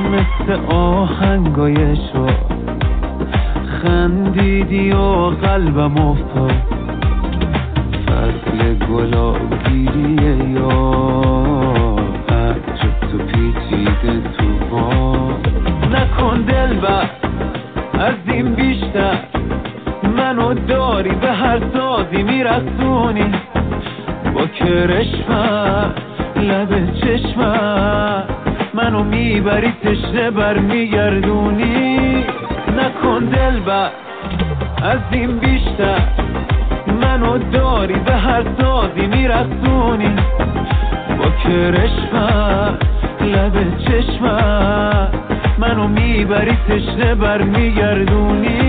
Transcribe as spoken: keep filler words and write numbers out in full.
مثل آهنگای شو خندیدی و قلبم افتاد فصل گلاب گیریه یا عطر تو پیچیده تو ما نکن دلبر از این بیشتر منو داری به هر سازی میرسونی با کرشمت لب چشمت منو میبری تشنه بر میگردونی نکن دلبر از این بیشتر منو داری به هر سازی میرسونی با کرشمت لب چشمت منو میبری تشنه بر میگردونی